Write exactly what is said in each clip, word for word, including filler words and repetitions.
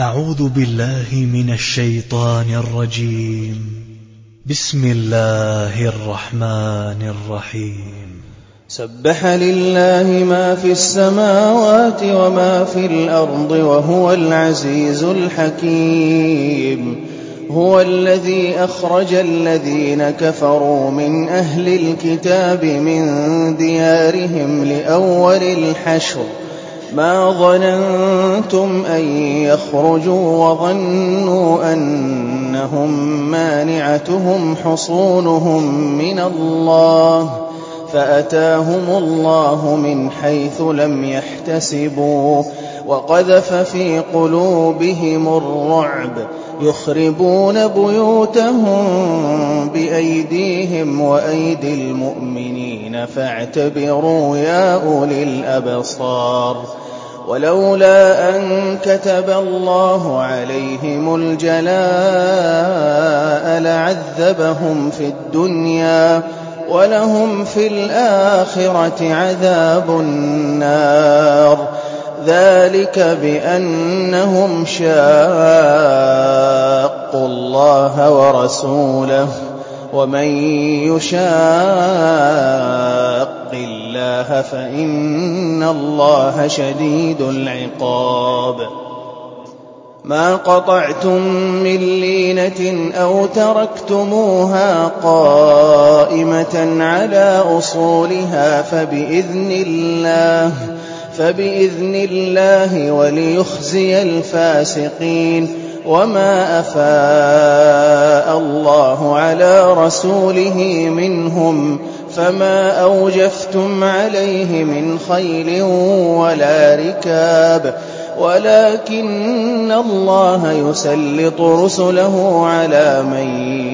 أعوذ بالله من الشيطان الرجيم. بسم الله الرحمن الرحيم. سبح لله ما في السماوات وما في الأرض وهو العزيز الحكيم. هو الذي أخرج الذين كفروا من أهل الكتاب من ديارهم لأول الحشر ما ظننتم أن يخرجوا وظنوا أنهم مانعتهم حصونهم من الله فأتاهم الله من حيث لم يحتسبوا وقذف في قلوبهم الرعب يخربون بيوتهم بأيديهم وأيدي المؤمنين فاعتبروا يا أولي الأبصار. ولولا أن كتب الله عليهم الجلاء لعذبهم في الدنيا ولهم في الآخرة عذاب النار. ذلك بأنهم شاقوا الله ورسوله ومن يشاق الله فإن الله شديد العقاب. ما قطعتم من لينة أو تركتموها قائمة على أصولها فبإذن الله فبإذن الله وليخزي الفاسقين. وما أفاء الله على رسوله منهم فما أوجفتم عليه من خيل ولا ركاب ولكن الله يسلط رسله على من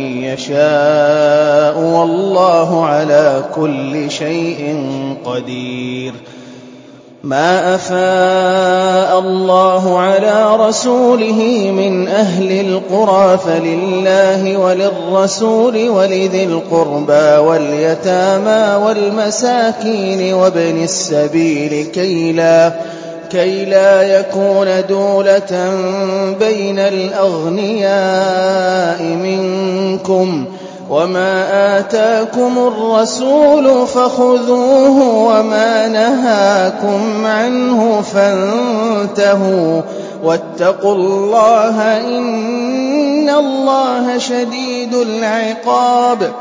يشاء والله على كل شيء قدير. ما أفاء الله على رسوله من أهل القرى فلله وللرسول ولذي القربى واليتامى والمساكين وابن السبيل كي لا, كي لا يكون دولة بين الأغنياء منكم. وما آتاكم الرسول فخذوه وما نهاكم عنه فانتهوا واتقوا الله إن الله شديد العقاب.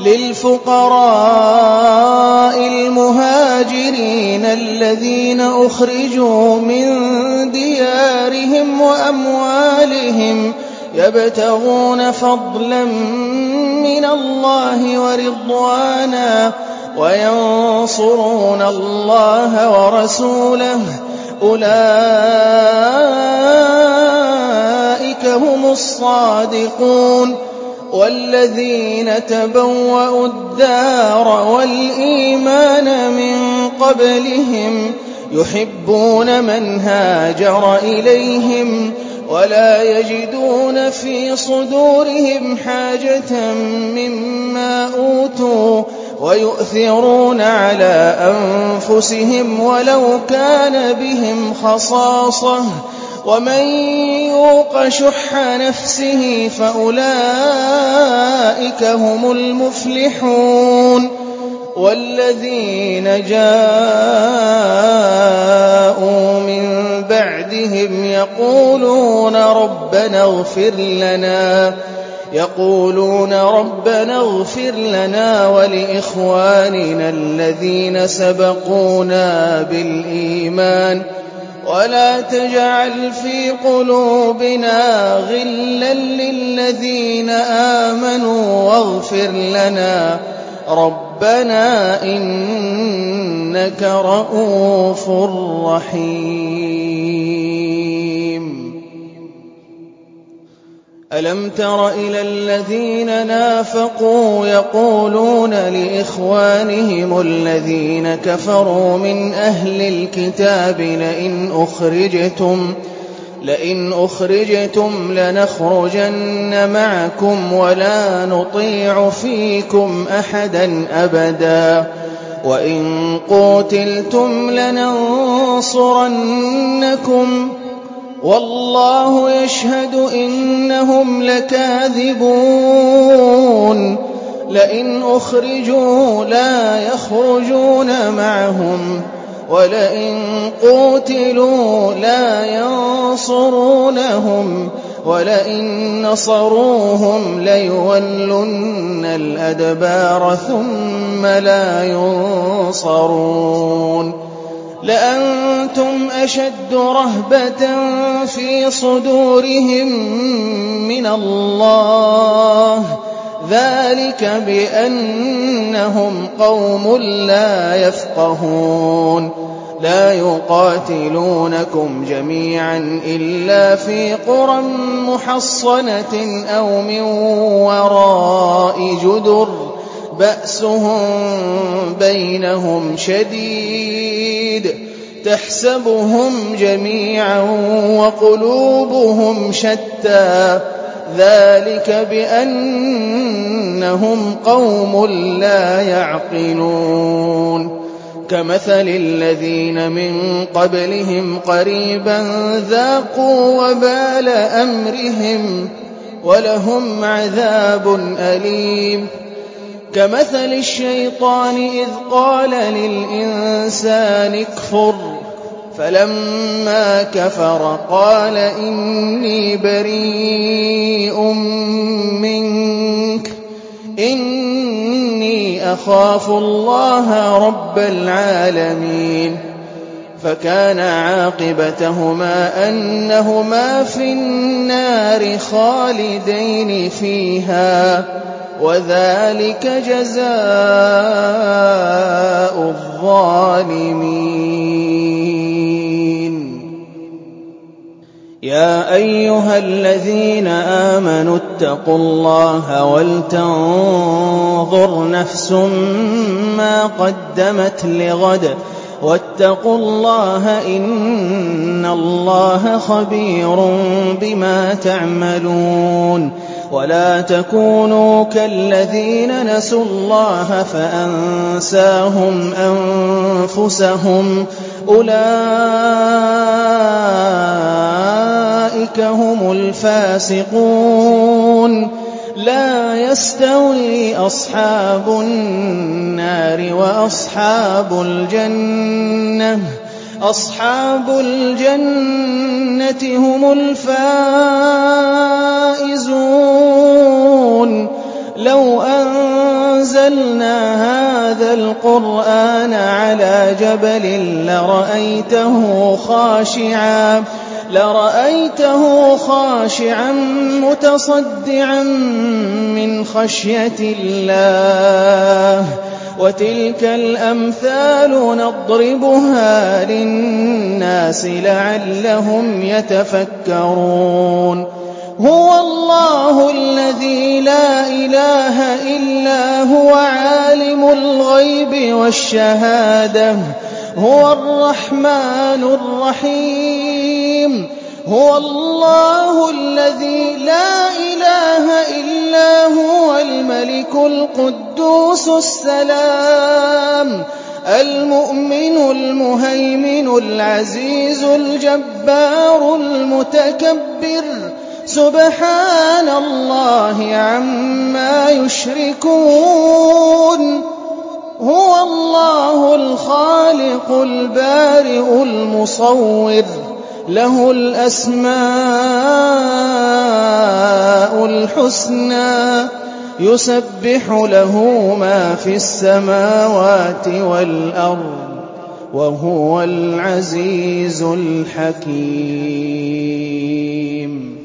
للفقراء المهاجرين الذين أخرجوا من ديارهم وأموالهم يبتغون فضلا من الله ورضوانا وينصرون الله ورسوله أولئك هم الصادقون. والذين تبوأوا الدار والإيمان من قبلهم يحبون من هاجر إليهم ولا يجدون في صدورهم حاجة مما أوتوا ويؤثرون على أنفسهم ولو كان بهم خصاصة ومن يوق شح نفسه فأولئك هم المفلحون. والذين جاءوا من بعدهم يقولون ربنا اغفر لنا يقولون ربنا اغفر لنا ولإخواننا الذين سبقونا بالإيمان ولا تجعل في قلوبنا غلا للذين آمنوا واغفر لنا ربنا إنك رؤوف رحيم. ألم تر إلى الذين نافقوا يقولون لإخوانهم الذين كفروا من أهل الكتاب لئن أخرجتم لئن أخرجتم لنخرجن معكم ولا نطيع فيكم أحدا أبدا وإن قوتلتم لننصرنكم والله يشهد إنهم لكاذبون لئن أخرجوا لا يخرجون معهم ولئن قوتلوا لا ينصرونهم ولئن نصروهم ليولن الأدبار ثم لا ينصرون لأنتم أشد رهبة في صدورهم من الله ذلك بأنهم قوم لا يفقهون لا يقاتلونكم جميعا إلا في قرى محصنة أو من وراء جدر بأسهم بينهم شديد تحسبهم جميعا وقلوبهم شتى ذلك بأنهم قوم لا يعقلون كمثل الذين من قبلهم قريبا ذاقوا وبال أمرهم ولهم عذاب أليم كمثل الشيطان إذ قال للإنسان اكفر فلما كفر قال إني بريء منك إني أخاف الله رب العالمين فكان عاقبتهما أنهما في النار خالدين فيها وذلك جزاء الظالمين يا أيها الذين آمنوا اتقوا الله ولتنظر نفس ما قدمت لغد واتقوا الله إن الله خبير بما تعملون ولا تكونوا كالذين نسوا الله فأنساهم أنفسهم أولئك هم الفاسقون لا يستوي أصحاب النار وأصحاب الجنة أصحاب الجنة هم الفائزون لو أنزلنا هذا القرآن على جبل لرأيته خاشعا لرأيته خاشعا متصدعا من خشية الله وتلك الأمثال نضربها للناس لعلهم يتفكرون هو الله الذي لا إله إلا هو عالم الغيب والشهادة هو الرحمن الرحيم هو الله الذي لا إله إلا هو الملك القدوس السلام المؤمن المهيمن العزيز الجبار المتكبر سبحان الله عما يشركون هو الله الخالق البارئ المصور له الأسماء الحسنى يسبح له ما في السماوات والأرض وهو العزيز الحكيم